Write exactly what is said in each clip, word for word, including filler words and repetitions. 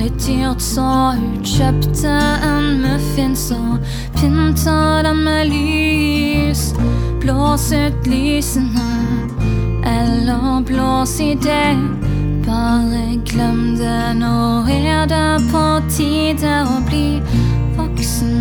litt dyrt, så hun kjøpte en muffins og pyntet den med lys. Blås ut lysene, eller blås i det. Bare glem det, nå er det på tide å bli voksen.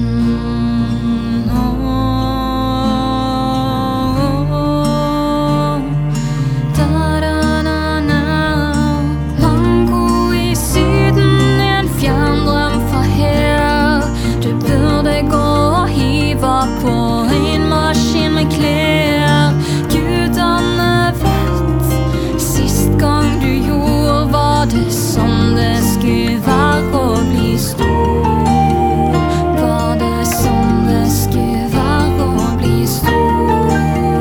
På en maskin med klær. Gudene vet, sist gang du gjorde, var det sånn det skulle være å bli stor. Var det sånn det skulle være å bli stor.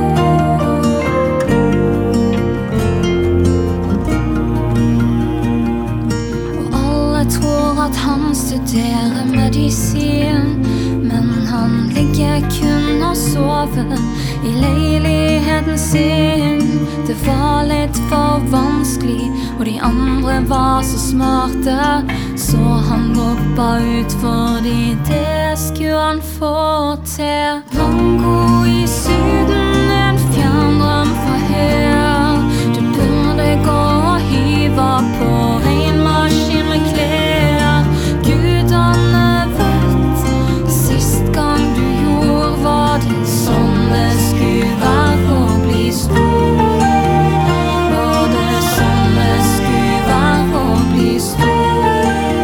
Og alle tror at han studerer medisin, men han ligger kun og sover i leiligheten sin. Det var litt for vanskelig, og de andre var så smarte, så han droppa ut fordi det skulle han få til. Mango i Syden, en fjerndrøm fra her. Du burde gå og hive på en maskin med klær. Gudene vet, sist gang du gjorde, var det sånn det skulle være å bli stor. Var det sånn det skulle være å bli stor.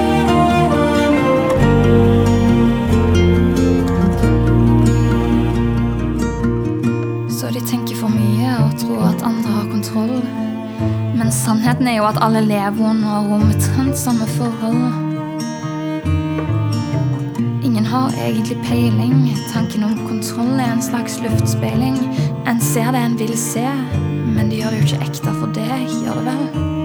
Så de tenker for mye og tror at andre har kontroll. Men sannheten er jo at alle lever under omtrent samme forhold. Ingen har egentlig peiling. Tanken om kontroll er en slags luftspeiling. En ser det en vil se, men de gjør det jo ikke ekte for det, gjør det vel?